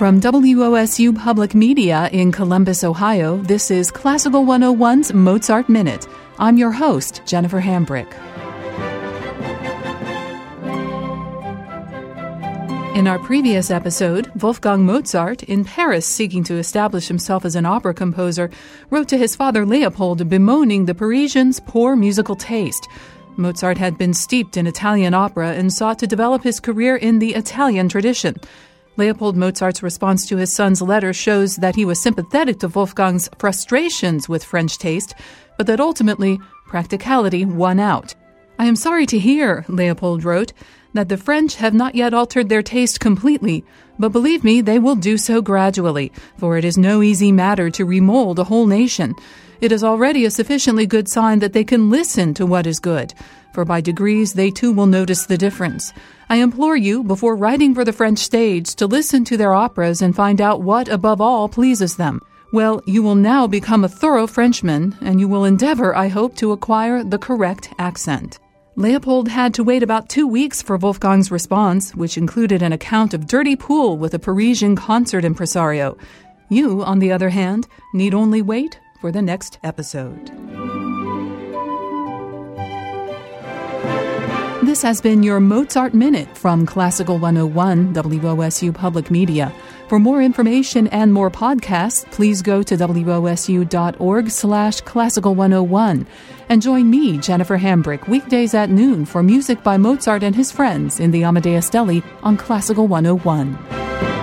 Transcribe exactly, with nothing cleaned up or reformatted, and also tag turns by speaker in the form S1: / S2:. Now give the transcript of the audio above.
S1: From W O S U Public Media in Columbus, Ohio, this is Classical one oh one's Mozart Minute. I'm your host, Jennifer Hambrick. In our previous episode, Wolfgang Mozart, in Paris seeking to establish himself as an opera composer, wrote to his father Leopold bemoaning the Parisians' poor musical taste. Mozart had been steeped in Italian opera and sought to develop his career in the Italian tradition. Leopold Mozart's response to his son's letter shows that he was sympathetic to Wolfgang's frustrations with French taste, but that ultimately practicality won out. "I am sorry to hear," Leopold wrote, "that the French have not yet altered their taste completely, but believe me, they will do so gradually, for it is no easy matter to remold a whole nation. It is already a sufficiently good sign that they can listen to what is good, for by degrees they too will notice the difference. I implore you, before writing for the French stage, to listen to their operas and find out what, above all, pleases them. Well, you will now become a thorough Frenchman, and you will endeavor, I hope, to acquire the correct accent." Leopold had to wait about two weeks for Wolfgang's response, which included an account of dirty pool with a Parisian concert impresario. You, on the other hand, need only wait for the next episode. This has been your Mozart Minute from Classical one oh one, W O S U Public Media. For more information and more podcasts, please go to W O S U dot org slash classical one oh one. And join me, Jennifer Hambrick, weekdays at noon for music by Mozart and his friends in the Amadeus Deli on Classical one oh one.